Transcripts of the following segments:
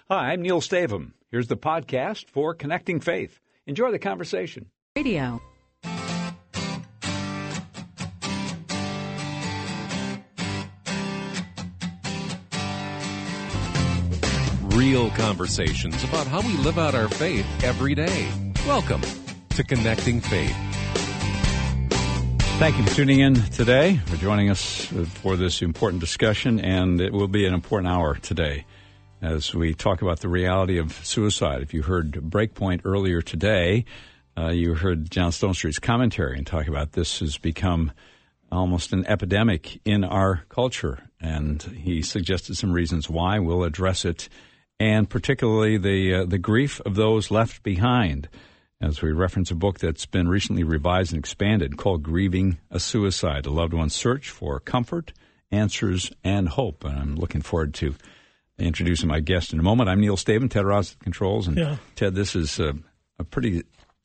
Hi, I'm Neil Stavum. Here's the podcast for Connecting Faith. Enjoy the conversation. Radio. Real conversations about how we live out our faith every day. Welcome to Connecting Faith. Thank you for tuning in today, for joining us for this important discussion, and it will be an important hour today as we talk about the reality of suicide. If you heard Breakpoint earlier today, you heard John Stonestreet's commentary and talk about this has become almost an epidemic in our culture, and he suggested some reasons why. We'll address it, and particularly the grief of those left behind, as we reference a book that's been recently revised and expanded called Grieving a Suicide, a loved one's search for comfort, answers, and hope. And I'm looking forward to introducing my guest in a moment. I'm Neil Stavum, Ted Ross at the controls. And Ted, this is a pretty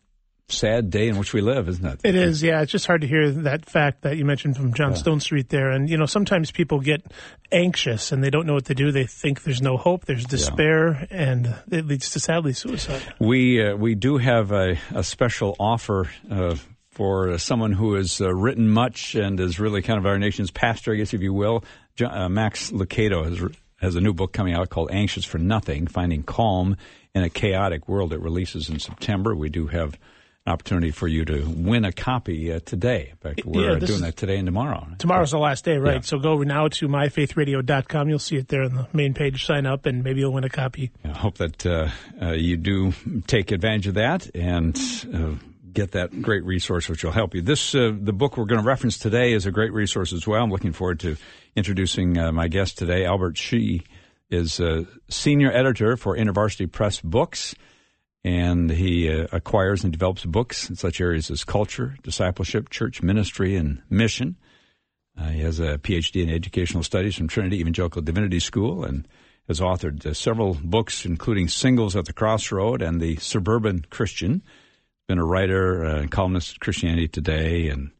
sad day in which we live, isn't it? It is, yeah. It's just hard to hear that fact that you mentioned from John Stonestreet there. And, you know, sometimes people get anxious and they don't know what to do. They think there's no hope, there's despair, and it leads to, sadly, suicide. We do have a special offer for someone who has written much and is really kind of our nation's pastor, I guess, if you will. Max Lucado has a new book coming out called Anxious for Nothing, Finding Calm in a Chaotic World. It releases in September. We do have opportunity for you to win a copy today. In fact, we're doing that today and tomorrow. Tomorrow's the last day, right? Yeah. So go now to myfaithradio.com. You'll see it there on the main page. Sign up, and maybe you'll win a copy. I hope that you do take advantage of that and get that great resource which will help you. The book we're going to reference today is a great resource as well. I'm looking forward to introducing my guest today. Albert Shih is a senior editor for InterVarsity Press Books, and he acquires and develops books in such areas as culture, discipleship, church ministry, and mission. He has a Ph.D. in educational studies from Trinity Evangelical Divinity School and has authored several books, including Singles at the Crossroad and The Suburban Christian. Been a writer and columnist at Christianity Today, and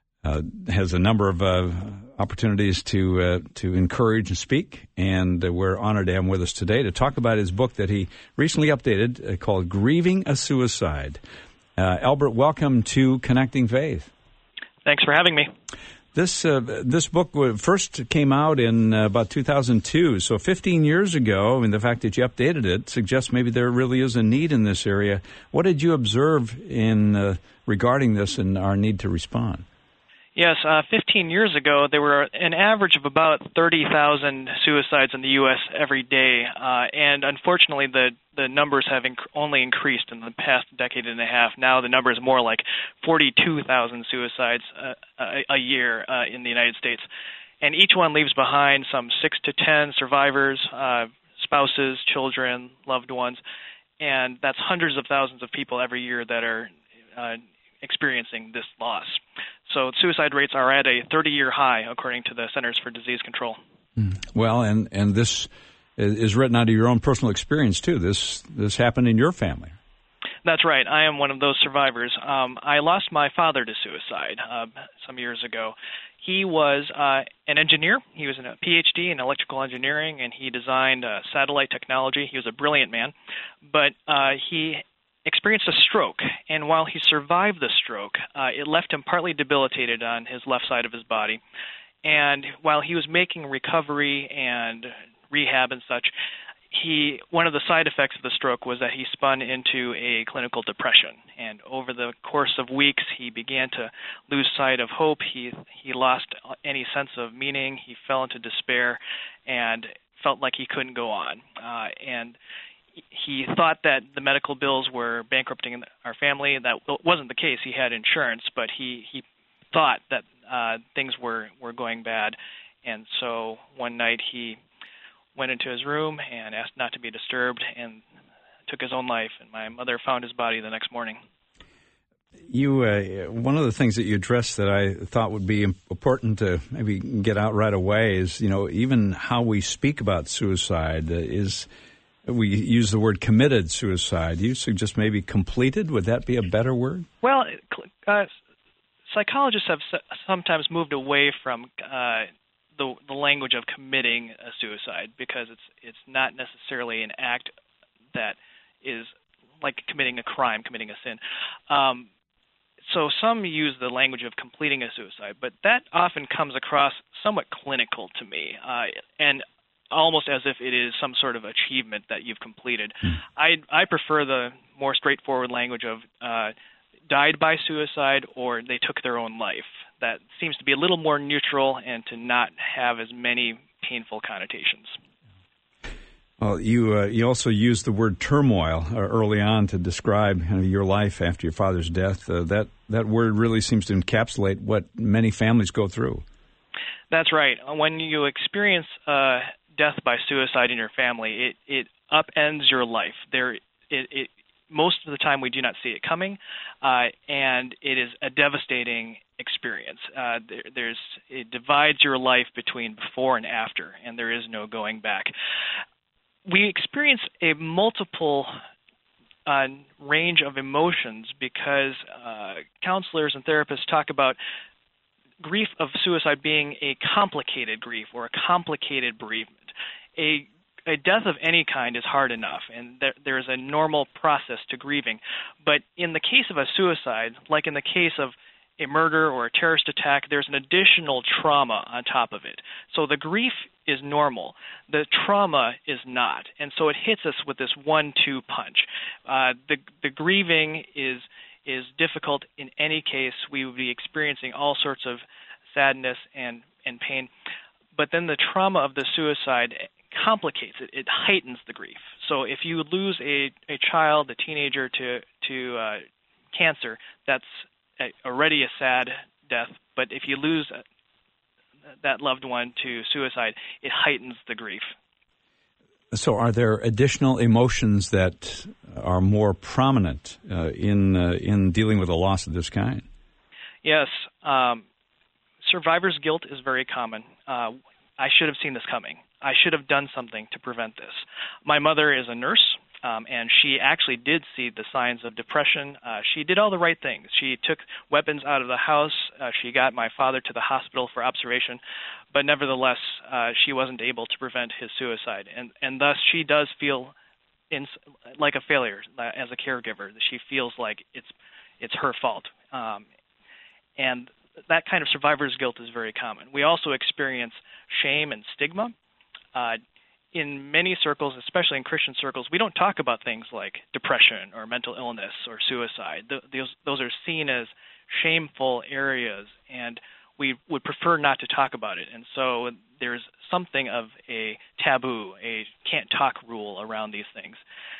has a number of opportunities to encourage and speak. And we're honored to have him with us today to talk about his book that he recently updated called Grieving a Suicide. Albert, welcome to Connecting Faith. Thanks for having me. This book first came out in about 2002, so 15 years ago, and the fact that you updated it suggests maybe there really is a need in this area. What did you observe in regarding this and our need to respond? Yes, 15 years ago, there were an average of about 30,000 suicides in the U.S. every day, and unfortunately the numbers have only increased in the past decade and a half. Now the number is more like 42,000 suicides a year in the United States, and each one leaves behind some 6 to 10 survivors, spouses, children, loved ones, and that's hundreds of thousands of people every year that are experiencing this loss. So suicide rates are at a 30-year high, according to the Centers for Disease Control. Well, and this is written out of your own personal experience, too. This happened in your family. That's right. I am one of those survivors. I lost my father to suicide some years ago. He was an engineer. He was a Ph.D. in electrical engineering, and he designed satellite technology. He was a brilliant man, but he experienced a stroke, and while he survived the stroke, it left him partly debilitated on his left side of his body. And while he was making recovery and rehab and such, one of the side effects of the stroke was that he spun into a clinical depression. And over the course of weeks, he began to lose sight of hope. He lost any sense of meaning. He fell into despair and felt like he couldn't go on. And he thought that the medical bills were bankrupting our family. That wasn't the case. He had insurance, but he thought that things were going bad. And so one night he went into his room and asked not to be disturbed and took his own life. And my mother found his body the next morning. One of the things that you addressed that I thought would be important to maybe get out right away is, even how we speak about suicide is. We use the word committed suicide. You suggest maybe completed? Would that be a better word? Well, psychologists have sometimes moved away from the language of committing a suicide, because it's not necessarily an act that is like committing a crime, committing a sin. So some use the language of completing a suicide, but that often comes across somewhat clinical to me, and almost as if it is some sort of achievement that you've completed. I prefer the more straightforward language of died by suicide or they took their own life. That seems to be a little more neutral and to not have as many painful connotations. Well, you also used the word turmoil early on to describe kind of your life after your father's death. That word really seems to encapsulate what many families go through. That's right. When you experience death by suicide in your family, it upends your life. Most of the time we do not see it coming, and it is a devastating experience. It divides your life between before and after, and there is no going back. We experience a multiple range of emotions because counselors and therapists talk about grief of suicide being a complicated grief or a complicated bereavement. A death of any kind is hard enough, and there is a normal process to grieving. But in the case of a suicide, like in the case of a murder or a terrorist attack, there's an additional trauma on top of it. So the grief is normal. The trauma is not. And so it hits us with this 1-2 punch. The grieving is difficult in any case. We would be experiencing all sorts of sadness and pain. But then the trauma of the suicide complicates it. It heightens the grief. So if you lose a child, a teenager to cancer, that's already a sad death. But if you lose that loved one to suicide, it heightens the grief. So are there additional emotions that are more prominent in dealing with a loss of this kind? Yes. Survivor's guilt is very common. I should have seen this coming. I should have done something to prevent this. My mother is a nurse, and she actually did see the signs of depression. She did all the right things. She took weapons out of the house. She got my father to the hospital for observation, but nevertheless, she wasn't able to prevent his suicide. And thus, she does feel like a failure as a caregiver. She feels like it's her fault. And that kind of survivor's guilt is very common. We also experience shame and stigma. In many circles, especially in Christian circles, we don't talk about things like depression or mental illness or suicide. Those are seen as shameful areas, and we would prefer not to talk about it. And so there's something of a taboo, a can't talk rule around these things.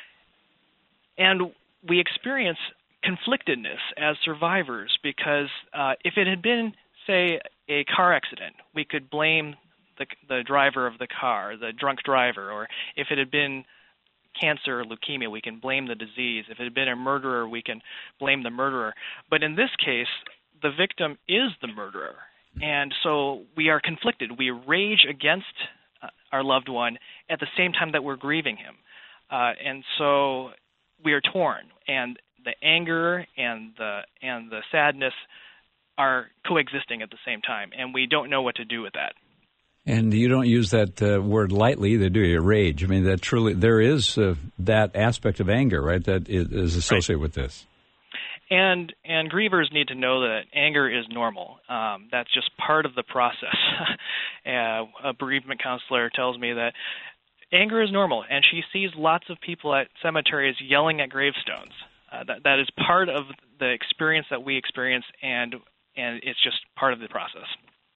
And we experience conflictedness as survivors because if it had been, say, a car accident, we could blame the driver of the car, the drunk driver, or if it had been cancer or leukemia, we can blame the disease. If it had been a murderer, we can blame the murderer. But in this case, the victim is the murderer. And so we are conflicted. We rage against our loved one at the same time that we're grieving him. And so we are torn. And the anger and the sadness are coexisting at the same time. And we don't know what to do with that. And you don't use that word lightly either, do you? Rage. I mean, that truly there is that aspect of anger, right, that is associated with this. And grievers need to know that anger is normal. That's just part of the process. A bereavement counselor tells me that anger is normal, and she sees lots of people at cemeteries yelling at gravestones. That is part of the experience that we experience, and it's just part of the process.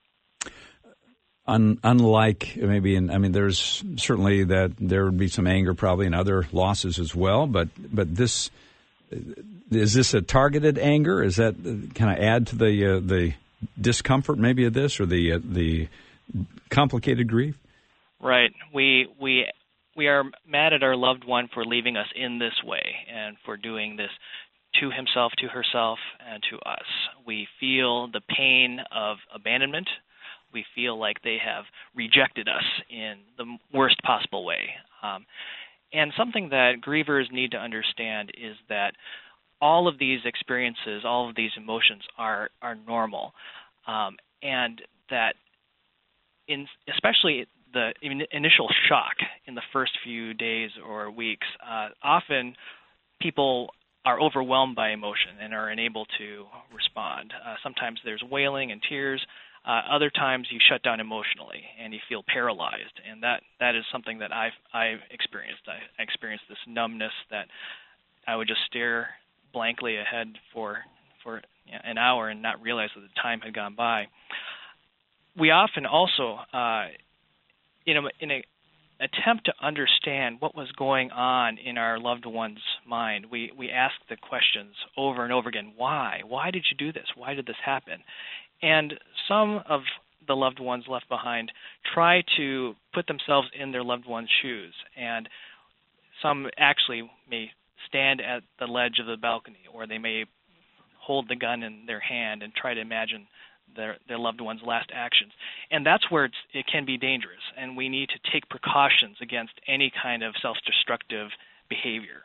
Unlike maybe, there's certainly that there would be some anger probably in other losses as well, but this is this a targeted anger? Is that kind of add to the discomfort maybe of this or the complicated grief? Right. We are mad at our loved one for leaving us in this way and for doing this to himself, to herself, and to us. We feel the pain of abandonment. We feel like they have rejected us in the worst possible way. And something that grievers need to understand is that all of these experiences, all of these emotions are normal, and that especially the initial shock in the first few days or weeks, often people are overwhelmed by emotion and are unable to respond. Sometimes there's wailing and tears. Other times you shut down emotionally and you feel paralyzed, and that is something that I've experienced. I experienced this numbness that I would just stare blankly ahead for an hour and not realize that the time had gone by. We often also, in an attempt to understand what was going on in our loved one's mind, we ask the questions over and over again. Why? Why did you do this? Why did this happen? And some of the loved ones left behind try to put themselves in their loved one's shoes, and some actually may stand at the ledge of the balcony, or they may hold the gun in their hand and try to imagine their loved one's last actions. And that's where it can be dangerous, and we need to take precautions against any kind of self-destructive behavior.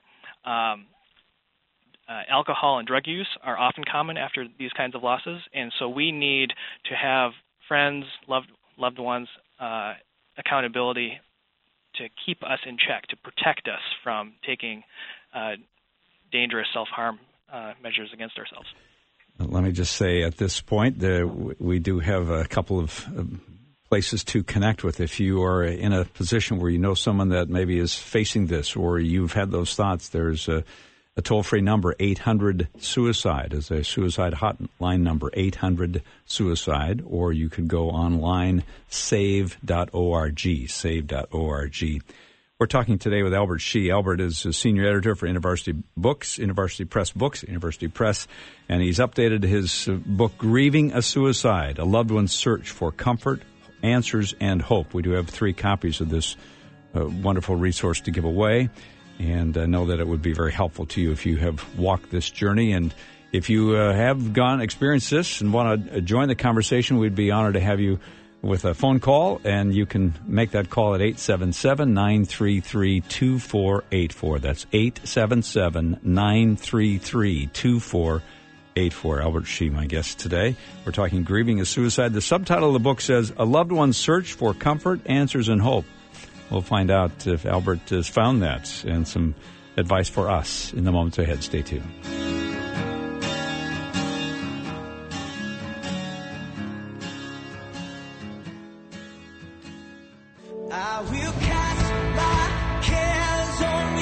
Alcohol and drug use are often common after these kinds of losses, and so we need to have friends, loved ones, accountability to keep us in check, to protect us from taking dangerous self-harm measures against ourselves. Let me just say at this point, we do have a couple of places to connect with. If you are in a position where you know someone that maybe is facing this, or you've had those thoughts, there's a toll-free number, 800-SUICIDE, is a suicide hotline number, 800-SUICIDE, or you could go online, save.org, save.org. We're talking today with Albert Shih. Albert is a senior editor for InterVarsity Books, InterVarsity Press, and he's updated his book, Grieving a Suicide, A Loved One's Search for Comfort, Answers, and Hope. We do have 3 copies of this wonderful resource to give away, and I know that it would be very helpful to you if you have walked this journey. And if you have experienced this and want to join the conversation, we'd be honored to have you with a phone call, and you can make that call at 877-933-2484. That's 877-933-2484. Albert Shih, my guest today. We're talking Grieving a Suicide. The subtitle of the book says, A Loved One's Search for Comfort, Answers, and Hope. We'll find out if Albert has found that and some advice for us in the moments ahead. Stay tuned. I will cast my cares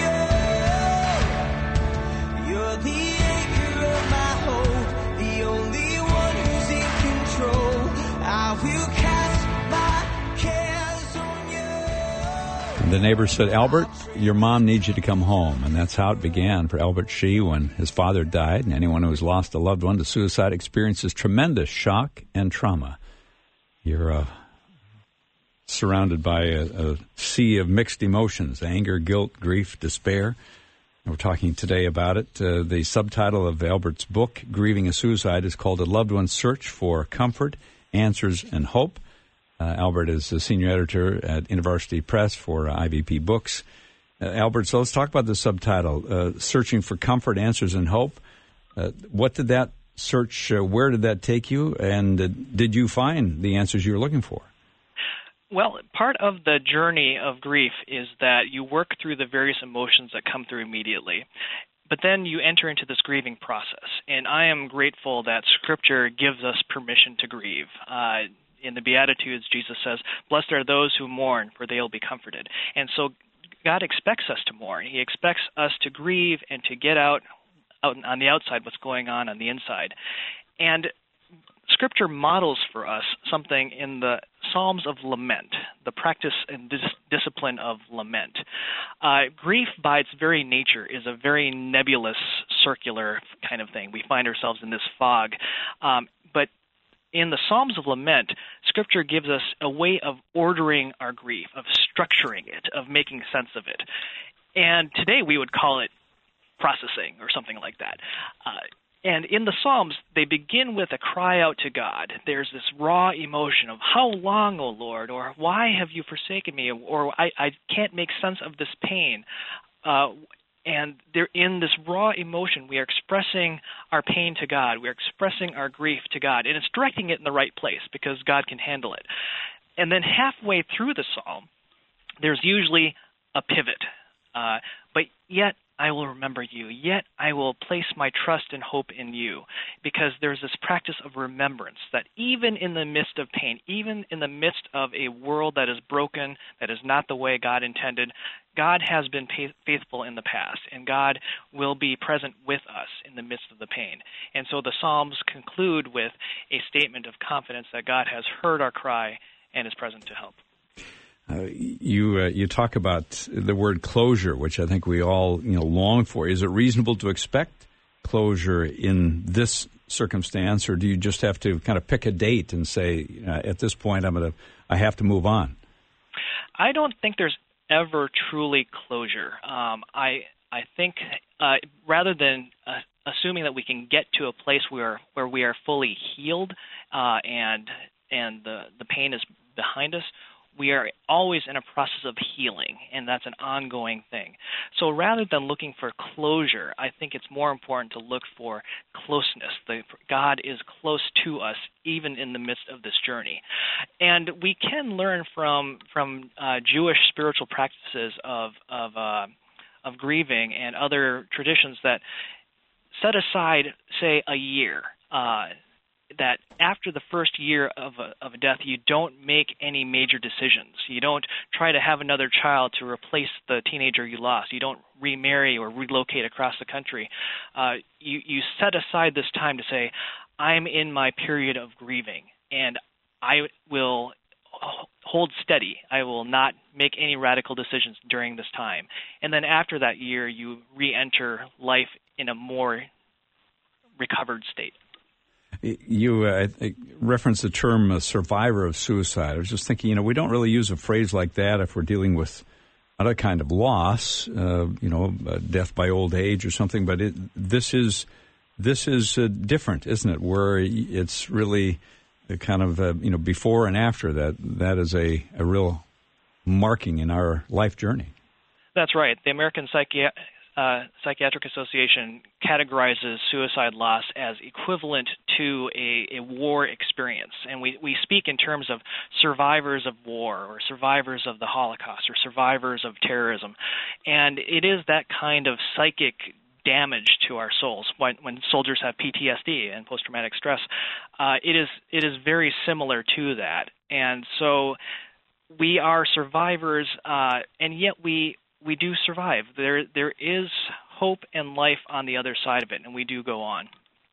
on you. You're the anchor of my hope, the only one who's in control. I will cast my cares on you. And the neighbor said, Albert, your mom needs you to come home. And that's how it began for Albert Shih when his father died. And anyone who has lost a loved one to suicide experiences tremendous shock and trauma. You're surrounded by a sea of mixed emotions, anger, guilt, grief, despair. And we're talking today about it. The subtitle of Albert's book, Grieving a Suicide, is called A Loved One's Search for Comfort, Answers, and Hope. Albert is a senior editor at InterVarsity Press for IVP Books. Albert, so let's talk about the subtitle, Searching for Comfort, Answers, and Hope. What did that search, where did that take you, and did you find the answers you were looking for? Well, part of the journey of grief is that you work through the various emotions that come through immediately, but then you enter into this grieving process. And I am grateful that Scripture gives us permission to grieve. In the Beatitudes, Jesus says, "Blessed are those who mourn, for they will be comforted." And so God expects us to mourn. He expects us to grieve and to get out on the outside what's going on the inside. And Scripture models for us something in the Psalms of lament, the practice and discipline of lament. Grief, by its very nature, is a very nebulous, circular kind of thing. We find ourselves in this fog. But in the Psalms of lament, Scripture gives us a way of ordering our grief, of structuring it, of making sense of it. And today we would call it processing or something like that. And in the Psalms, they begin with a cry out to God. There's this raw emotion of, how long, O Lord, or why have you forsaken me, or I can't make sense of this pain. And they're in this raw emotion. We are expressing our pain to God. We are expressing our grief to God. And it's directing it in the right place because God can handle it. And then halfway through the psalm, there's usually a pivot. But yet I will remember you. Yet I will place my trust and hope in you. Because there's this practice of remembrance that even in the midst of pain, even in the midst of a world that is broken, that is not the way God intended, God has been faithful in the past, and God will be present with us in the midst of the pain. And so the Psalms conclude with a statement of confidence that God has heard our cry and is present to help. You talk about the word closure, which I think we all long for. Is it reasonable to expect closure in this circumstance, or do you just have to kind of pick a date and say, at this point, I have to move on? I don't think there's ever truly closure. I think rather than assuming that we can get to a place where we are fully healed and the pain is behind us, we are always in a process of healing, and that's an ongoing thing. So rather than looking for closure, I think it's more important to look for closeness. God is close to us even in the midst of this journey. And we can learn from Jewish spiritual practices of grieving and other traditions that set aside, say, a year, that after the first year of a death, you don't make any major decisions. You don't try to have another child to replace the teenager you lost. You don't remarry or relocate across the country. You set aside this time to say, I'm in my period of grieving, and I will hold steady. I will not make any radical decisions during this time. And then after that year, you re-enter life in a more recovered state. You referenced the term survivor of suicide. I was just thinking, we don't really use a phrase like that if we're dealing with other kind of loss, death by old age or something. But this is different, isn't it? Where it's really the kind of before and after that is a real marking in our life journey. That's right. The American Psychiatric Association categorizes suicide loss as equivalent to a war experience. And we speak in terms of survivors of war or survivors of the Holocaust or survivors of terrorism. And it is that kind of psychic damage to our souls when soldiers have PTSD and post-traumatic stress. It is very similar to that. And so we are survivors, and yet we do survive. There is hope and life on the other side of it, and we do go on.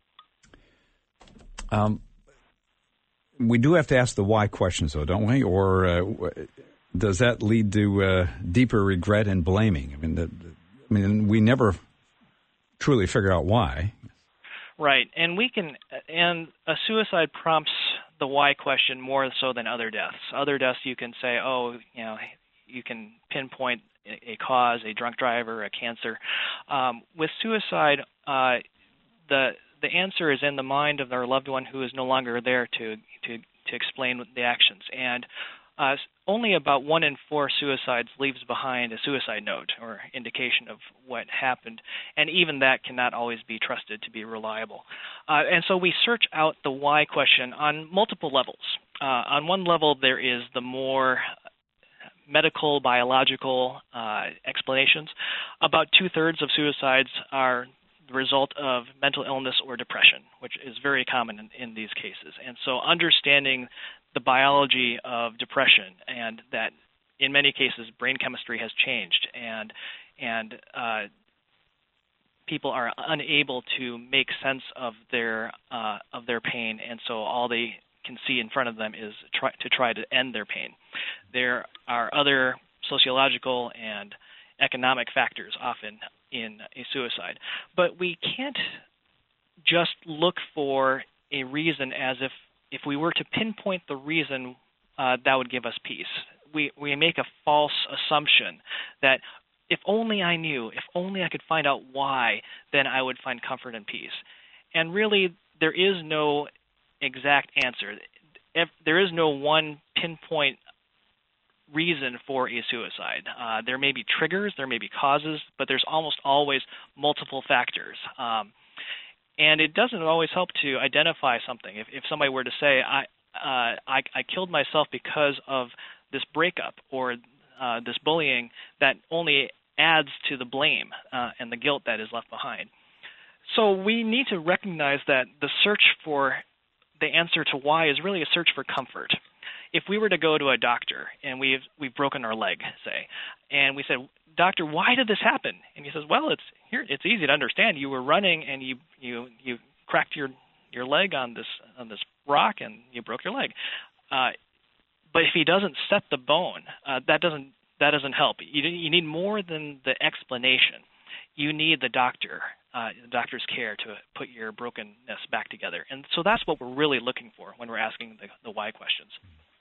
We do have to ask the why questions, though, don't we? Or does that lead to deeper regret and blaming? I mean, we never truly figure out why. Right, and a suicide prompts the why question more so than other deaths. Other deaths, you can say, you can pinpoint a cause, a drunk driver, a cancer. With suicide, the answer is in the mind of their loved one who is no longer there to explain the actions. And only about 1 in 4 suicides leaves behind a suicide note or indication of what happened, and even that cannot always be trusted to be reliable. And so we search out the why question on multiple levels. On one level, there is the more medical, biological explanations. About 2/3 of suicides are the result of mental illness or depression, which is very common in these cases. And so understanding the biology of depression and that in many cases brain chemistry has changed and people are unable to make sense of their pain, and so all they can see in front of them is try to end their pain. There are other sociological and economic factors often in a suicide, but we can't just look for a reason as if we were to pinpoint the reason that would give us peace. We make a false assumption that if only I knew, if only I could find out why, then I would find comfort and peace. And really, there is no exact answer. There is no one pinpoint reason for a suicide. There may be triggers, there may be causes, but there's almost always multiple factors. And it doesn't always help to identify something. If somebody were to say, I killed myself because of this breakup or this bullying, that only adds to the blame and the guilt that is left behind. So we need to recognize that the search for the answer to why is really a search for comfort. If we were to go to a doctor and we've broken our leg, say, and we said, "Doctor, why did this happen?" And he says, "Well, it's easy to understand. You were running and you cracked your leg on this rock and you broke your leg." But if he doesn't set the bone, that doesn't help. You need more than the explanation. You need the doctor's care to put your brokenness back together. And so that's what we're really looking for when we're asking the why questions.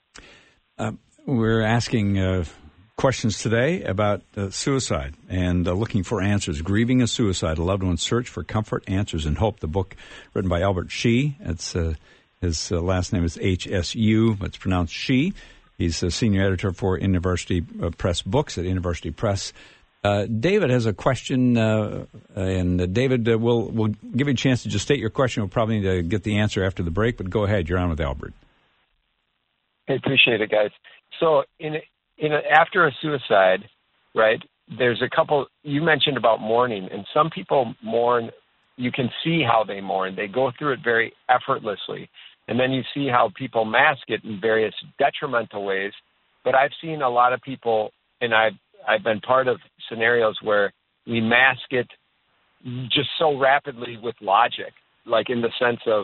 We're asking questions today about suicide and looking for answers. Grieving a Suicide, a loved one's search for comfort, answers, and hope. The book written by Albert Shih. It's his last name is H-S-U, but it's pronounced Shih. He's a senior editor for University Press Books at University Press. David has a question, and David, we'll give you a chance to just state your question. We'll probably need to get the answer after the break, but go ahead. You're on with Albert. I appreciate it, guys. So after a suicide, right, there's a couple, you mentioned about mourning, and some people mourn, you can see how they mourn. They go through it very effortlessly. And then you see how people mask it in various detrimental ways. But I've seen a lot of people, and I've been part of scenarios where we mask it just so rapidly with logic, like in the sense of,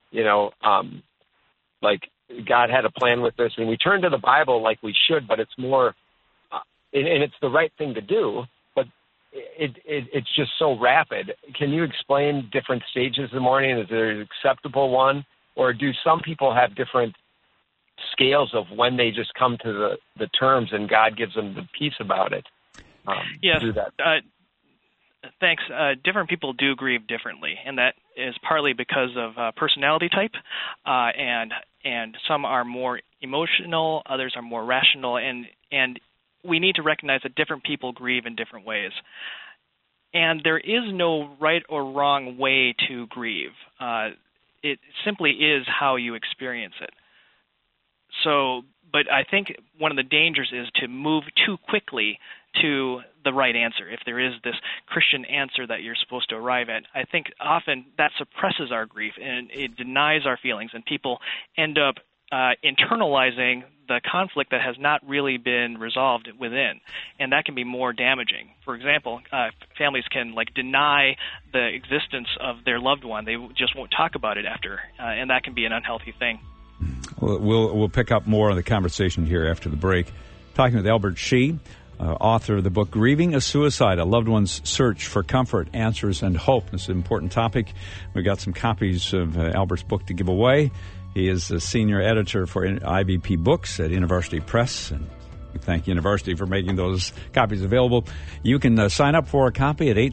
like God had a plan with this. And we turn to the Bible like we should, but it's more, and it's the right thing to do, but it's just so rapid. Can you explain different stages of the mourning? Is there an acceptable one? Or do some people have different scales of when they just come to the terms and God gives them the peace about it? Yes. Thanks. Different people do grieve differently, and that is partly because of personality type, and some are more emotional, others are more rational, and we need to recognize that different people grieve in different ways. And there is no right or wrong way to grieve. It simply is how you experience it. So, but I think one of the dangers is to move too quickly to the right answer. If there is this Christian answer that you're supposed to arrive at, I think often that suppresses our grief and it denies our feelings, and people end up internalizing the conflict that has not really been resolved within, and that can be more damaging. For example, families can deny the existence of their loved one. They just won't talk about it after, and that can be an unhealthy thing. We'll pick up more on the conversation here after the break. Talking with Albert Shih, author of the book Grieving a Suicide, a loved one's search for comfort, answers, and hope. This is an important topic. We've got some copies of Albert's book to give away. He is the senior editor for IVP Books at University Press, and we thank University for making those copies available. You can sign up for a copy at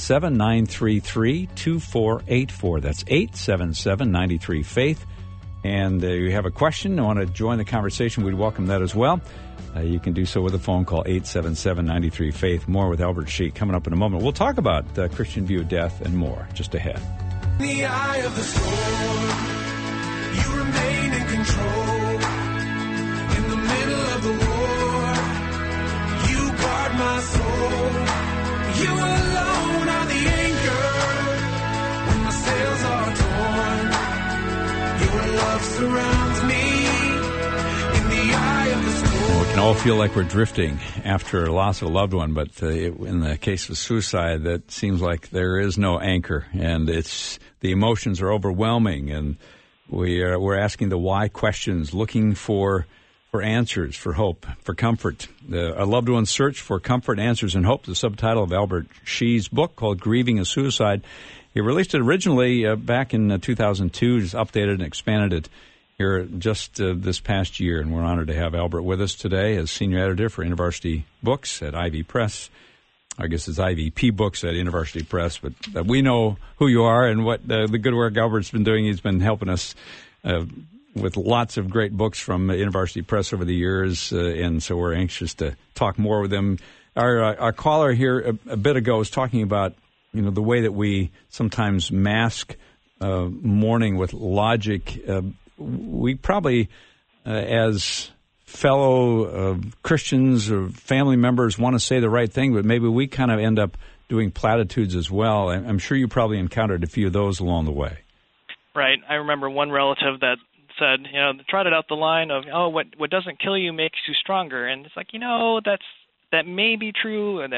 877-933-2484. That's 877-93-FAITH. And you have a question, want to join the conversation, we'd welcome that as well. You can do so with a phone call, 877-93-FAITH. More with Albert Shih coming up in a moment. We'll talk about the Christian view of death and more just ahead. The eye of the storm, you remain in control. In the middle of the war, you guard my soul. You alone are the anchor when my sails are torn. Your love surrounds me in the eye of the storm. We can all feel like we're drifting after loss of a loved one, but in the case of suicide, that seems like there is no anchor, and the emotions are overwhelming, and we're asking the why questions, looking for answers, for hope, for comfort. A loved one's search for comfort, answers, and hope, the subtitle of Albert Shih's book called Grieving a Suicide. He released it originally back in 2002, just updated and expanded it here just this past year, and we're honored to have Albert with us today as senior editor for University Books at Ivy Press. I guess it's IVP Books at University Press, but we know who you are and what the good work Albert's been doing. He's been helping us with lots of great books from University Press over the years, and so we're anxious to talk more with him. Our caller here a bit ago was talking about the way that we sometimes mask mourning with logic. we probably, as fellow Christians or family members, want to say the right thing, but maybe we kind of end up doing platitudes as well. I'm sure you probably encountered a few of those along the way. Right. I remember one relative that said, trotted out the line of, what doesn't kill you makes you stronger. And it's like, that may be true, and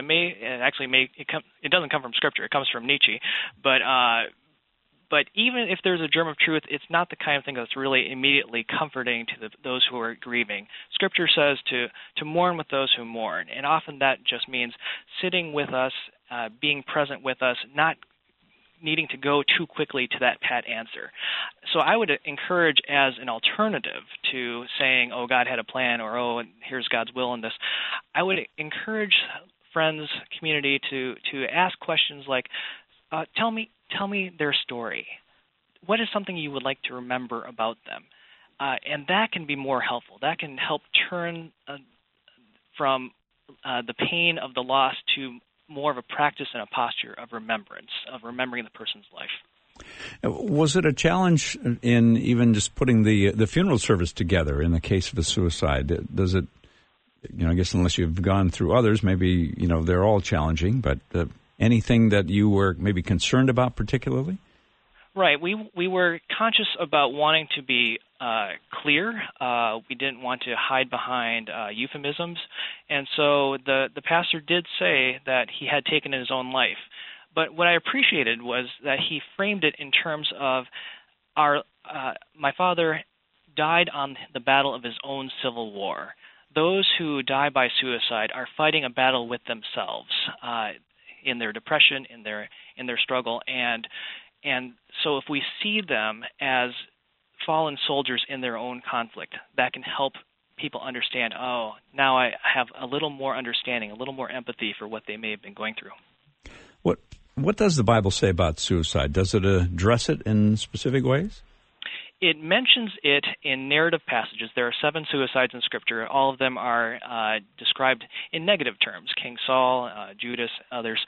it doesn't come from Scripture. It comes from Nietzsche. But even if there's a germ of truth, it's not the kind of thing that's really immediately comforting to those who are grieving. Scripture says to mourn with those who mourn, and often that just means sitting with us, being present with us, not needing to go too quickly to that pat answer. So I would encourage, as an alternative to saying, God had a plan, or here's God's will in this, I would encourage friends, community to ask questions like, tell me their story. What is something you would like to remember about them? And that can be more helpful. That can help turn from the pain of the loss to more of a practice and a posture of remembrance, of remembering the person's life. Was it a challenge in even just putting the funeral service together in the case of a suicide? Does it, I guess unless you've gone through others, maybe, they're all challenging, but anything that you were maybe concerned about particularly? Right. We were conscious about wanting to be clear. We didn't want to hide behind euphemisms. And so the pastor did say that he had taken his own life. But what I appreciated was that he framed it in terms of my father died on the battle of his own civil war. Those who die by suicide are fighting a battle with themselves in their depression, in their struggle, and so if we see them as fallen soldiers in their own conflict, that can help people understand, now I have a little more understanding, a little more empathy for what they may have been going through. What does the Bible say about suicide? Does it address it in specific ways? It mentions it in narrative passages. There are 7 suicides in Scripture. All of them are described in negative terms. King Saul, Judas, others.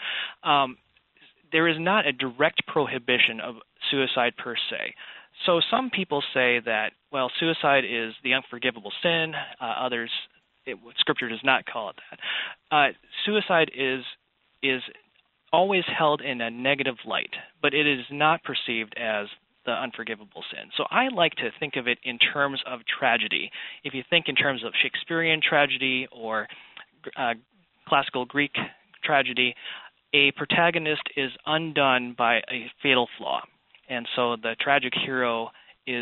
There is not a direct prohibition of suicide per se. So some people say that, suicide is the unforgivable sin. Others, Scripture does not call it that. Suicide is always held in a negative light, but it is not perceived as the unforgivable sin. So I like to think of it in terms of tragedy. If you think in terms of Shakespearean tragedy or classical Greek tragedy, a protagonist is undone by a fatal flaw, and so the tragic hero is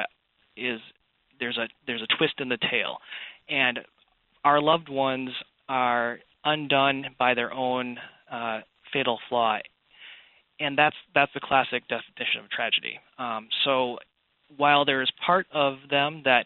there's a twist in the tale, and our loved ones are undone by their own fatal flaw, and that's the classic definition of tragedy. So while there is part of them that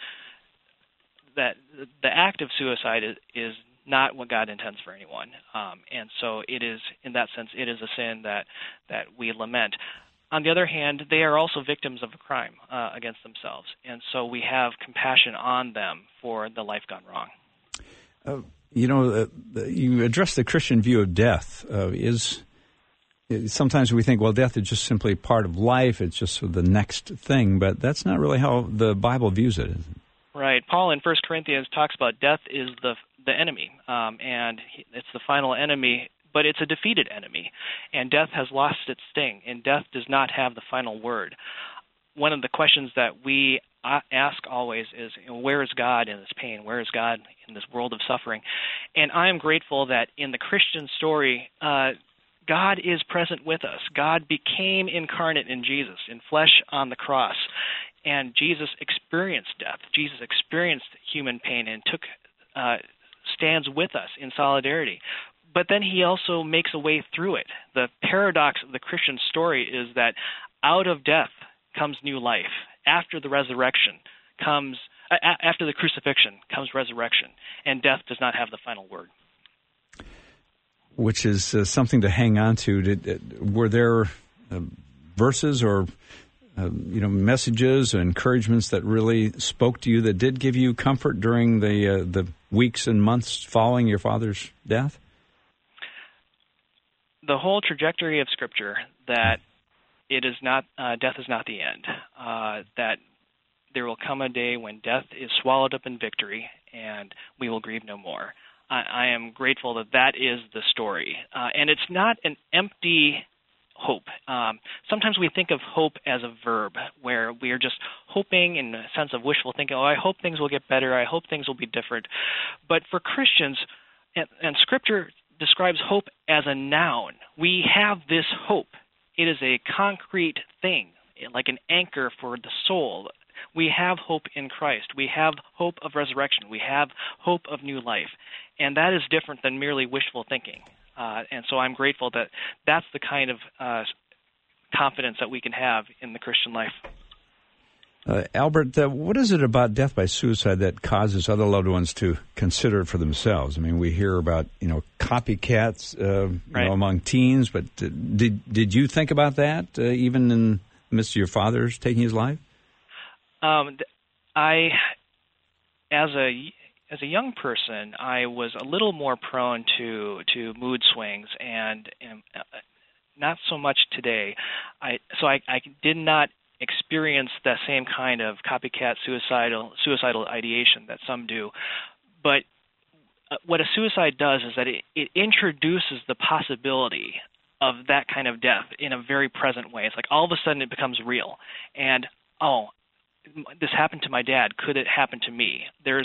the act of suicide is not what God intends for anyone. And so it is, in that sense, it is a sin that we lament. On the other hand, they are also victims of a crime against themselves. And so we have compassion on them for the life gone wrong. You address the Christian view of death. Sometimes we think, death is just simply part of life. It's just the next thing. But that's not really how the Bible views it, is it? Right. Paul in 1 Corinthians talks about death is the enemy, and it's the final enemy, but it's a defeated enemy, and death has lost its sting, and death does not have the final word. One of the questions that we ask always is, where is God in this pain? Where is God in this world of suffering? And I am grateful that in the Christian story, God is present with us. God became incarnate in Jesus, in flesh on the cross. And Jesus experienced death. Jesus experienced human pain and stands with us in solidarity. But then he also makes a way through it. The paradox of the Christian story is that out of death comes new life. After the resurrection after the crucifixion comes resurrection, and death does not have the final word. Which is something to hang on to. Were there verses or messages or encouragements that really spoke to you, that did give you comfort during the weeks and months following your father's death? The whole trajectory of Scripture, that it is not death is not the end. That there will come a day when death is swallowed up in victory, and we will grieve no more. I am grateful that that is the story. And it's not an empty hope. Sometimes we think of hope as a verb, where we are just hoping in a sense of wishful thinking, I hope things will get better, I hope things will be different. But for Christians, and Scripture describes hope as a noun. We have this hope. It is a concrete thing, like an anchor for the soul. We have hope in Christ. We have hope of resurrection. We have hope of new life. And that is different than merely wishful thinking. And so I'm grateful that that's the kind of confidence that we can have in the Christian life. Albert, what is it about death by suicide that causes other loved ones to consider it for themselves? I mean, we hear about, copycats right. Among teens, but did you think about that even in the midst of your father's taking his life? As a young person, I was a little more prone to mood swings, and not so much today. I did not experience that same kind of copycat suicidal ideation that some do. But what a suicide does is that it introduces the possibility of that kind of death in a very present way. It's like all of a sudden it becomes real, and this happened to my dad. Could it happen to me?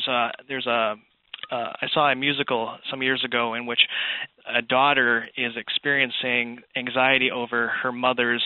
I saw a musical some years ago in which a daughter is experiencing anxiety over her mother's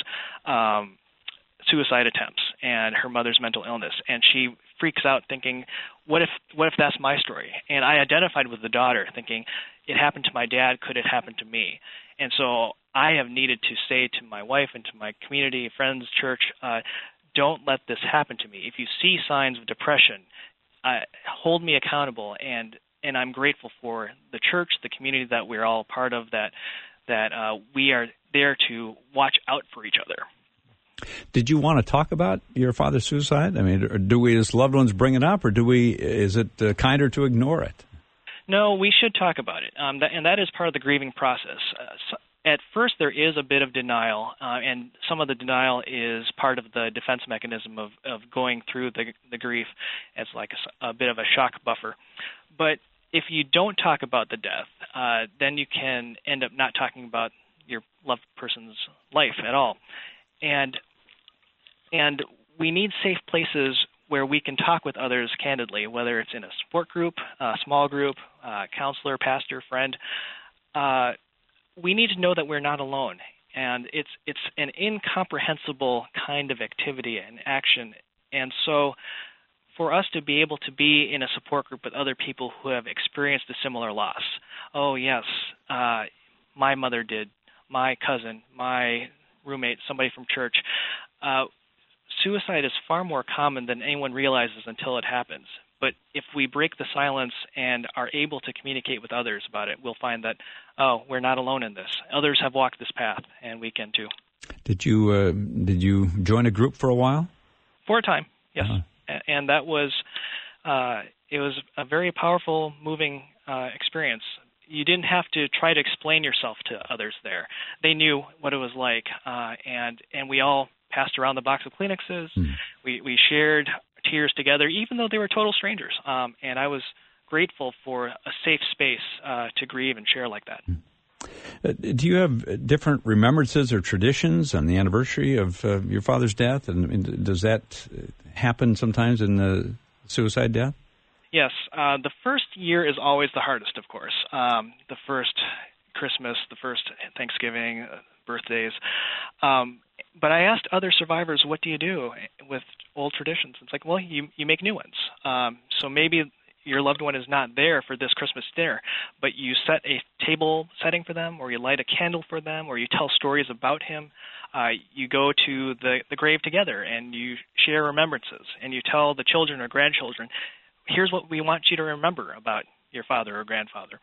suicide attempts and her mother's mental illness, and she freaks out thinking, what if that's my story? And I identified with the daughter thinking, it happened to my dad, could it happen to me? And so I have needed to say to my wife and to my community, friends, church, don't let this happen to me. If you see signs of depression, hold me accountable, and I'm grateful for the church, the community that we're all part of, that we are there to watch out for each other. Did you want to talk about your father's suicide? I mean, do we as loved ones bring it up, or is it kinder to ignore it? No, we should talk about it, and that is part of the grieving process. At first, there is a bit of denial, and some of the denial is part of the defense mechanism of going through the grief as like a bit of a shock buffer. But if you don't talk about the death, then you can end up not talking about your loved person's life at all. And we need safe places where we can talk with others candidly, whether it's in a support group, a small group, counselor, pastor, friend. We need to know that we're not alone, and it's an incomprehensible kind of activity and action. And so for us to be able to be in a support group with other people who have experienced a similar loss, yes, my mother did, my cousin, my roommate, somebody from church, suicide is far more common than anyone realizes until it happens. But if we break the silence and are able to communicate with others about it, we'll find that, we're not alone in this. Others have walked this path, and we can too. Did you join a group for a while? For a time, yes. Uh-huh. And that was, it was a very powerful, moving experience. You didn't have to try to explain yourself to others there. They knew what it was like, and we all passed around the box of Kleenexes. We shared tears together, even though they were total strangers. And I was grateful for a safe space to grieve and share like that. Do you have different remembrances or traditions on the anniversary of your father's death? And does that happen sometimes in the suicide death? Yes. The first year is always the hardest, of course. The first Christmas, the first Thanksgiving, birthdays. But I asked other survivors, what do you do with old traditions? It's like, well, you make new ones. So maybe your loved one is not there for this Christmas dinner, but you set a table setting for them, or you light a candle for them, or you tell stories about him. You go to the grave together, and you share remembrances, and you tell the children or grandchildren, here's what we want you to remember about your father or grandfather.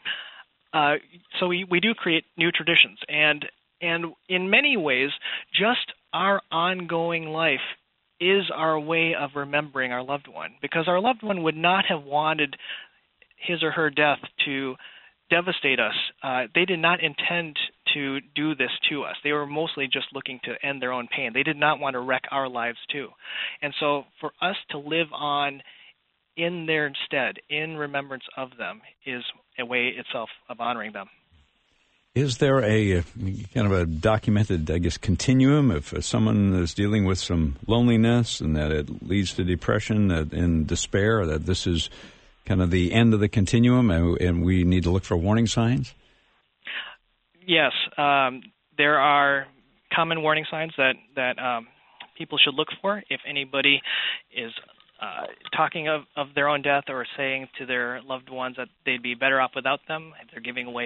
So we do create new traditions, and in many ways, just our ongoing life is our way of remembering our loved one, because our loved one would not have wanted his or her death to devastate us. They did not intend to do this to us. They were mostly just looking to end their own pain. They did not want to wreck our lives too. And so for us to live on in their stead, in remembrance of them, is a way itself of honoring them. Is there a kind of a documented, I guess, continuum if someone is dealing with some loneliness and that it leads to depression and despair, that this is kind of the end of the continuum and we need to look for warning signs? Yes. There are common warning signs that people should look for. If anybody is talking of their own death or saying to their loved ones that they'd be better off without them, if they're giving away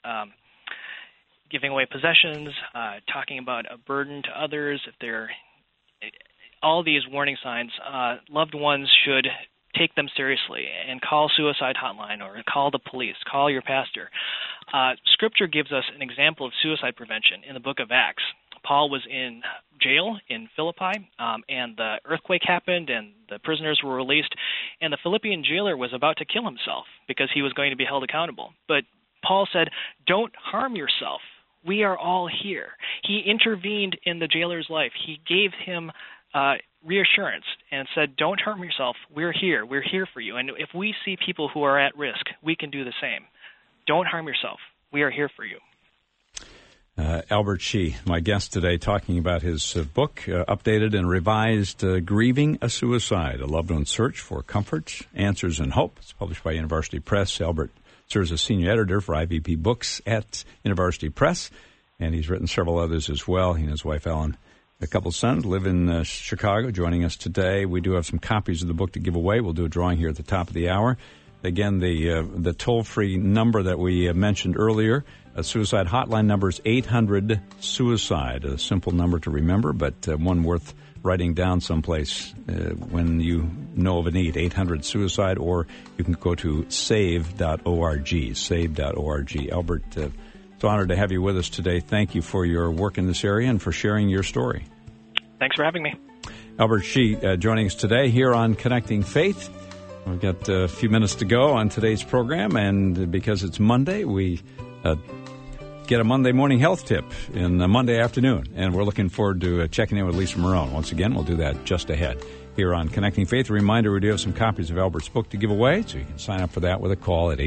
possessions, talking about a burden to others, if they're all these warning signs, loved ones should take them seriously and call suicide hotline or call the police, call your pastor. Scripture gives us an example of suicide prevention in the book of Acts. Paul was in jail in Philippi, and the earthquake happened, and the prisoners were released, and the Philippian jailer was about to kill himself because he was going to be held accountable. But Paul said, "Don't harm yourself. We are all here." He intervened in the jailer's life. He gave him reassurance and said, "Don't harm yourself. We're here. We're here for you. And if we see people who are at risk, we can do the same. Don't harm yourself. We are here for you." Albert Shih, my guest today, talking about his book, updated and revised, Grieving a Suicide, A Loved One's Search for Comfort, Answers, and Hope. It's published by University Press. Albert serves as senior editor for IVP Books at University Press, and he's written several others as well. He and his wife, Ellen, a couple of sons, live in Chicago, joining us today. We do have some copies of the book to give away. We'll do a drawing here at the top of the hour. Again, the toll-free number that we mentioned earlier, a suicide hotline number is 800-SUICIDE, a simple number to remember, but one worth writing down someplace when you know of a need, 800-SUICIDE, or you can go to save.org, save.org. Albert, it's an honor to have you with us today. Thank you for your work in this area and for sharing your story. Thanks for having me. Albert Shih joining us today here on Connecting Faith. We've got a few minutes to go on today's program, and because it's Monday, we get a Monday morning health tip in a Monday afternoon, and we're looking forward to checking in with Lisa Marone. Once again, we'll do that just ahead here on Connecting Faith. A reminder, we do have some copies of Albert's book to give away, so you can sign up for that with a call at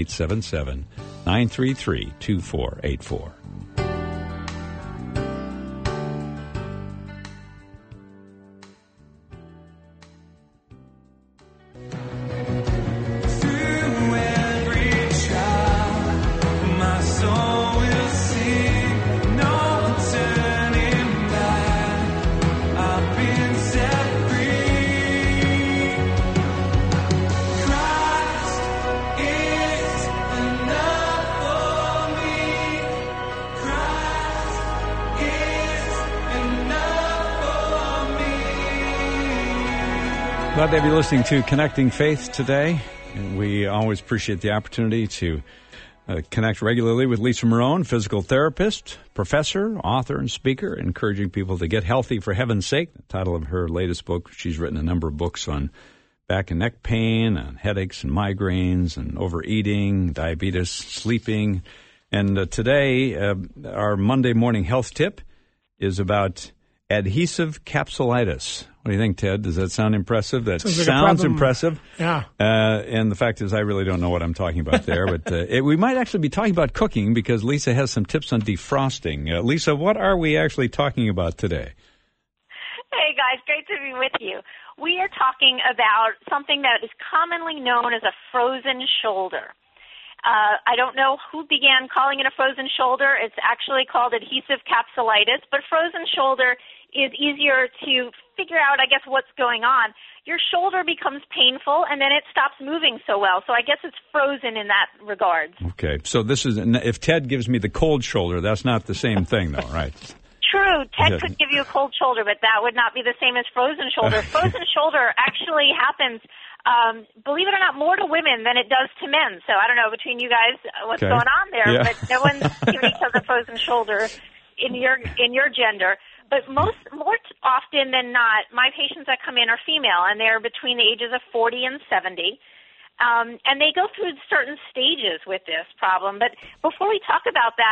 877-933-2484. Glad to have you listening to Connecting Faith today. And we always appreciate the opportunity to connect regularly with Lisa Marone, physical therapist, professor, author, and speaker, encouraging people to get healthy for heaven's sake. The title of her latest book, she's written a number of books on back and neck pain, on headaches and migraines, and overeating, diabetes, sleeping. And today, our Monday morning health tip is about adhesive capsulitis. What do you think, Ted? Does that sound impressive? That sounds impressive. Yeah. And the fact is, I really don't know what I'm talking about there. But we might actually be talking about cooking because Lisa has some tips on defrosting. Lisa, what are we actually talking about today? Hey, guys. Great to be with you. We are talking about something that is commonly known as a frozen shoulder. I don't know who began calling it a frozen shoulder. It's actually called adhesive capsulitis, but frozen shoulder is easier to figure out, I guess, what's going on. Your shoulder becomes painful, and then it stops moving so well. So I guess it's frozen in that regard. Okay. So this is, if Ted gives me the cold shoulder, that's not the same thing, though, right? True. Ted could give you a cold shoulder, but that would not be the same as frozen shoulder. Frozen shoulder actually happens, believe it or not, more to women than it does to men. So I don't know between you guys what's going on there, but no one's giving each other frozen shoulder in your gender. But more often than not, my patients that come in are female, and they're between the ages of 40 and 70. And they go through certain stages with this problem. But before we talk about that,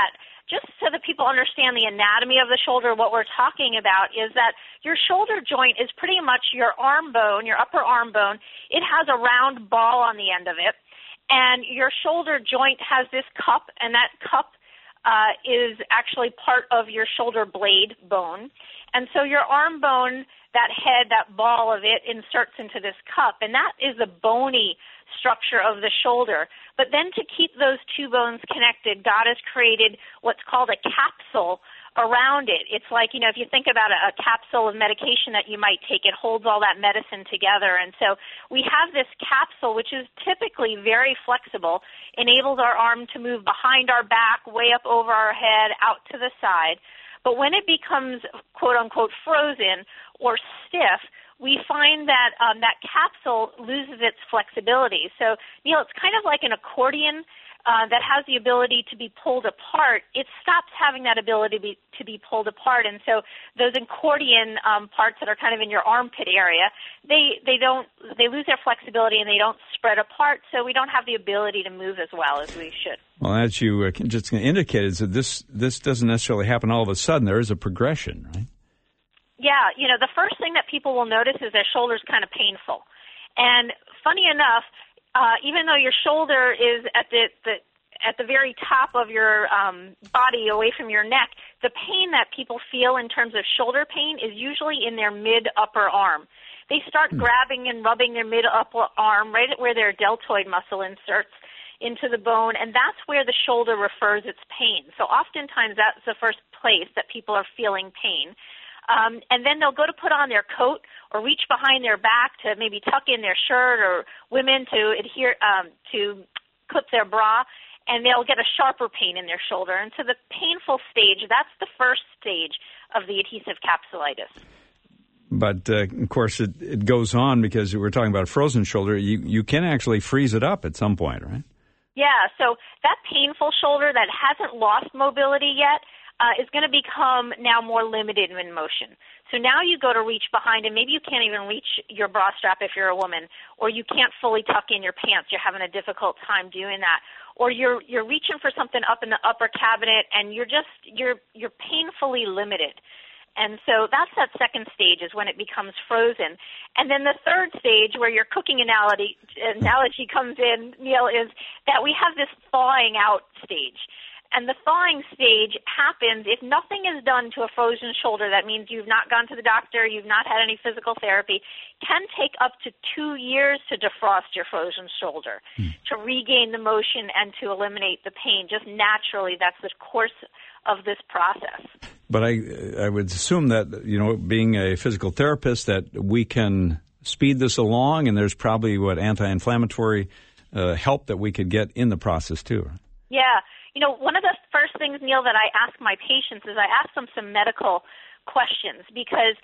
just so that people understand the anatomy of the shoulder, what we're talking about is that your shoulder joint is pretty much your arm bone, your upper arm bone. It has a round ball on the end of it. And your shoulder joint has this cup, and that cup is actually part of your shoulder blade bone. And so your arm bone, that head, that ball of it, inserts into this cup, and that is the bony structure of the shoulder. But then to keep those two bones connected, God has created what's called a capsule around it. It's like, if you think about a capsule of medication that you might take, it holds all that medicine together. And so we have this capsule, which is typically very flexible, enables our arm to move behind our back, way up over our head, out to the side. But when it becomes, quote-unquote, frozen or stiff, we find that that capsule loses its flexibility. So, Neil, it's kind of like an accordion that has the ability to be pulled apart. It stops having that ability to be pulled apart. And so those accordion parts that are kind of in your armpit area, they lose their flexibility and they don't spread apart, so we don't have the ability to move as well as we should. Well, as you just indicated, is that this doesn't necessarily happen all of a sudden. There is a progression, right? Yeah, the first thing that people will notice is their shoulder's kind of painful. And funny enough, even though your shoulder is at the very top of your body, away from your neck, the pain that people feel in terms of shoulder pain is usually in their mid-upper arm. They start grabbing and rubbing their mid-upper arm right at where their deltoid muscle inserts into the bone, and that's where the shoulder refers its pain. So oftentimes that's the first place that people are feeling pain. And then they'll go to put on their coat or reach behind their back to maybe tuck in their shirt, or women to clip their bra, and they'll get a sharper pain in their shoulder. And so the painful stage, that's the first stage of the adhesive capsulitis. But, of course, it goes on because we're talking about a frozen shoulder. You can actually freeze it up at some point, right? Yeah, so that painful shoulder that hasn't lost mobility yet is going to become now more limited in motion. So now you go to reach behind, and maybe you can't even reach your bra strap if you're a woman, or you can't fully tuck in your pants. You're having a difficult time doing that. Or you're reaching for something up in the upper cabinet, and you're painfully limited. And so that's that second stage, is when it becomes frozen. And then the third stage, where your cooking analogy comes in, Neil, is that we have this thawing out stage. And the thawing stage happens if nothing is done to a frozen shoulder. That means you've not gone to the doctor, you've not had any physical therapy. Can take up to 2 years to defrost your frozen shoulder, to regain the motion and to eliminate the pain. Just naturally, that's the course of this process. But I would assume that, being a physical therapist, that we can speed this along, and there's probably anti-inflammatory help that we could get in the process too. Yeah. One of the first things, Neil, that I ask my patients is I ask them some medical questions, because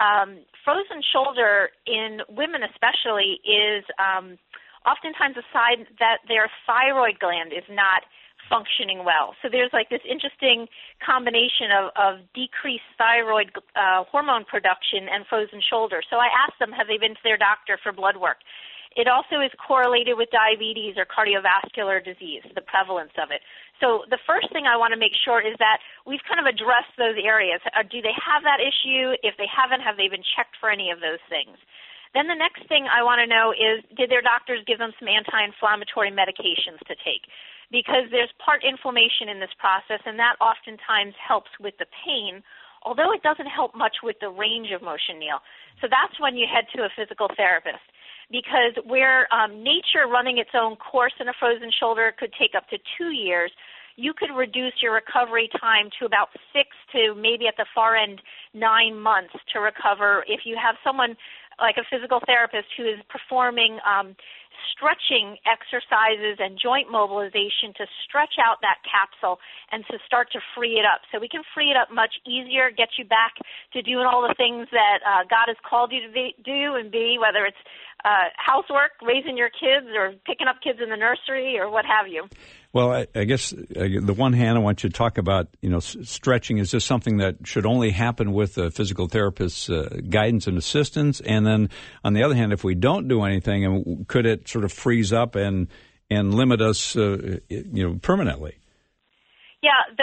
frozen shoulder in women especially is oftentimes a sign that their thyroid gland is not functioning well. So there's like this interesting combination of decreased thyroid hormone production and frozen shoulder. So I ask them, have they been to their doctor for blood work? It also is correlated with diabetes or cardiovascular disease, the prevalence of it. So the first thing I want to make sure is that we've kind of addressed those areas. Do they have that issue? If they haven't, have they been checked for any of those things? Then the next thing I want to know is, did their doctors give them some anti-inflammatory medications to take? Because there's part inflammation in this process, and that oftentimes helps with the pain, although it doesn't help much with the range of motion, Neil. So that's when you head to a physical therapist. Because where nature running its own course in a frozen shoulder could take up to 2 years, you could reduce your recovery time to about 6 to maybe at the far end 9 months to recover if you have someone like a physical therapist who is performing stretching exercises and joint mobilization to stretch out that capsule and to start to free it up. So we can free it up much easier, get you back to doing all the things that God has called you to do and be, whether it's housework, raising your kids, or picking up kids in the nursery, or what have you. Well, I guess the one hand I want you to talk about, stretching. Is this something that should only happen with a physical therapist's guidance and assistance? And then on the other hand, if we don't do anything, could it sort of freeze up and limit us, permanently? Yeah,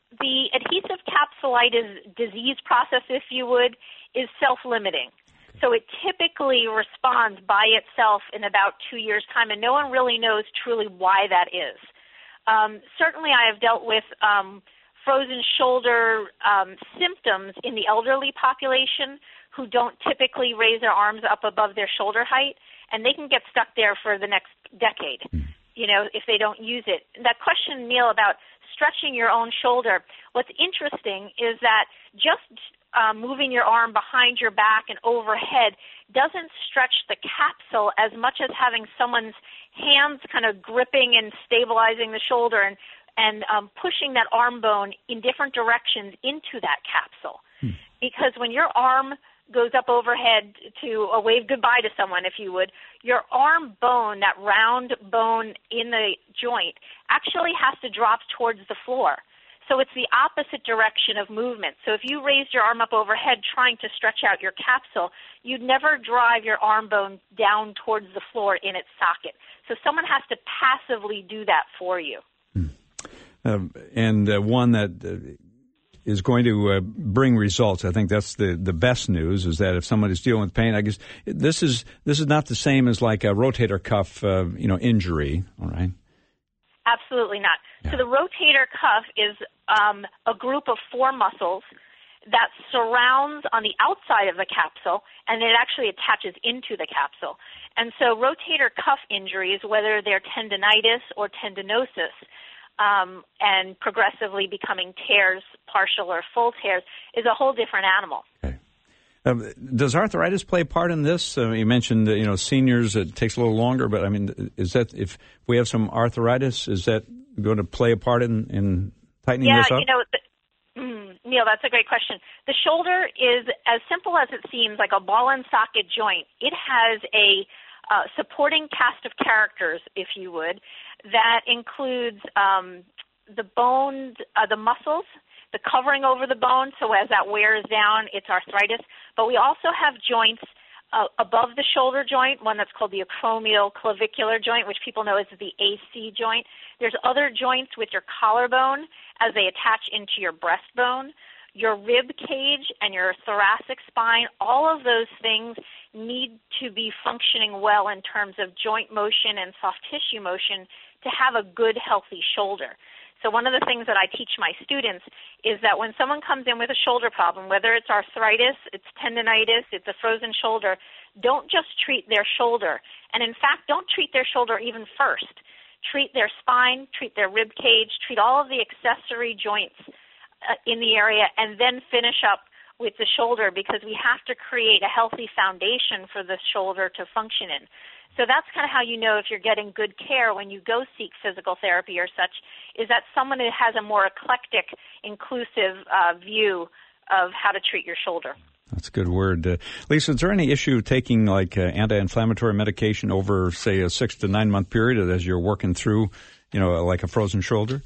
the adhesive capsulitis disease process, if you would, is self-limiting. So it typically responds by itself in about 2 years' time, and no one really knows truly why that is. Certainly I have dealt with frozen shoulder symptoms in the elderly population who don't typically raise their arms up above their shoulder height, and they can get stuck there for the next decade, if they don't use it. That question, Neil, about stretching your own shoulder, what's interesting is that just moving your arm behind your back and overhead doesn't stretch the capsule as much as having someone's hands kind of gripping and stabilizing the shoulder and pushing that arm bone in different directions into that capsule. Because when your arm goes up overhead to wave goodbye to someone, if you would, your arm bone, that round bone in the joint, actually has to drop towards the floor. So it's the opposite direction of movement. So if you raised your arm up overhead trying to stretch out your capsule, you'd never drive your arm bone down towards the floor in its socket. So someone has to passively do that for you. One that is going to bring results. I think that's the best news, is that if somebody's dealing with pain, I guess this is not the same as like a rotator cuff injury, all right? Absolutely not. Yeah. So the rotator cuff is a group of 4 muscles that surrounds on the outside of the capsule, and it actually attaches into the capsule. And so rotator cuff injuries, whether they're tendinitis or tendinosis, and progressively becoming tears, partial or full tears, is a whole different animal. Okay. Does arthritis play a part in this? You mentioned, seniors, it takes a little longer, but I mean, is that, if we have some arthritis, is that going to play a part in tightening this up? Neil, that's a great question. The shoulder is as simple as it seems, like a ball and socket joint. It has a supporting cast of characters, if you would, that includes the bones, the muscles, the covering over the bone, so as that wears down, it's arthritis. But we also have joints above the shoulder joint, one that's called the acromioclavicular joint, which people know as the AC joint. There's other joints with your collarbone as they attach into your breastbone. Your rib cage and your thoracic spine, all of those things need to be functioning well in terms of joint motion and soft tissue motion to have a good, healthy shoulder. So one of the things that I teach my students is that when someone comes in with a shoulder problem, whether it's arthritis, it's tendinitis, it's a frozen shoulder, don't just treat their shoulder. And in fact, don't treat their shoulder even first. Treat their spine, treat their rib cage, treat all of the accessory joints in the area, and then finish up with the shoulder, because we have to create a healthy foundation for the shoulder to function in. So that's kind of how you know if you're getting good care when you go seek physical therapy or such, is that someone who has a more eclectic, inclusive view of how to treat your shoulder. That's a good word. Lisa, is there any issue taking like anti-inflammatory medication over, say, a 6 to 9 month period as you're working through, like a frozen shoulder?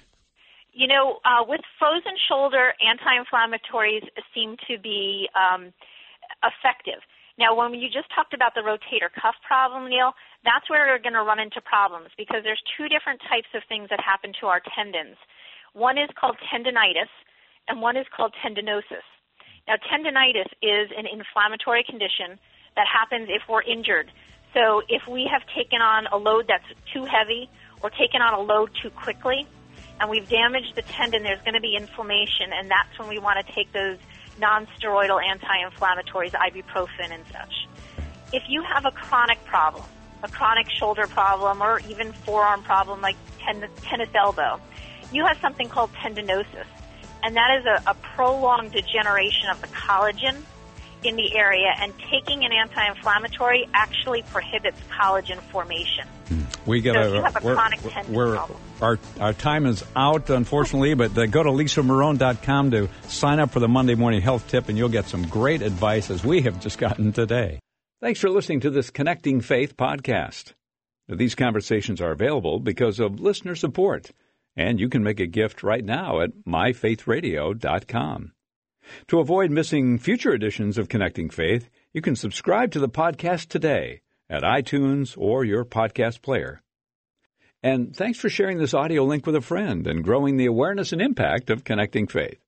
With frozen shoulder, anti-inflammatories seem to be effective. Now, when you just talked about the rotator cuff problem, Neil, that's where we're going to run into problems, because there's 2 different types of things that happen to our tendons. One is called tendinitis, and one is called tendinosis. Now, tendinitis is an inflammatory condition that happens if we're injured. So if we have taken on a load that's too heavy or taken on a load too quickly, and we've damaged the tendon, there's going to be inflammation, and that's when we want to take those non-steroidal anti-inflammatories, ibuprofen and such. If you have a chronic problem, a chronic shoulder problem, or even forearm problem like tennis elbow, you have something called tendinosis, and that is a prolonged degeneration of the collagen in the area, and taking an anti-inflammatory actually prohibits collagen formation. We got so if you have a chronic tendon problem. Our time is out, unfortunately, but go to lisamarone.com to sign up for the Monday Morning Health Tip, and you'll get some great advice as we have just gotten today. Thanks for listening to this Connecting Faith podcast. These conversations are available because of listener support, and you can make a gift right now at myfaithradio.com. To avoid missing future editions of Connecting Faith, you can subscribe to the podcast today at iTunes or your podcast player. And thanks for sharing this audio link with a friend and growing the awareness and impact of Connecting Faith.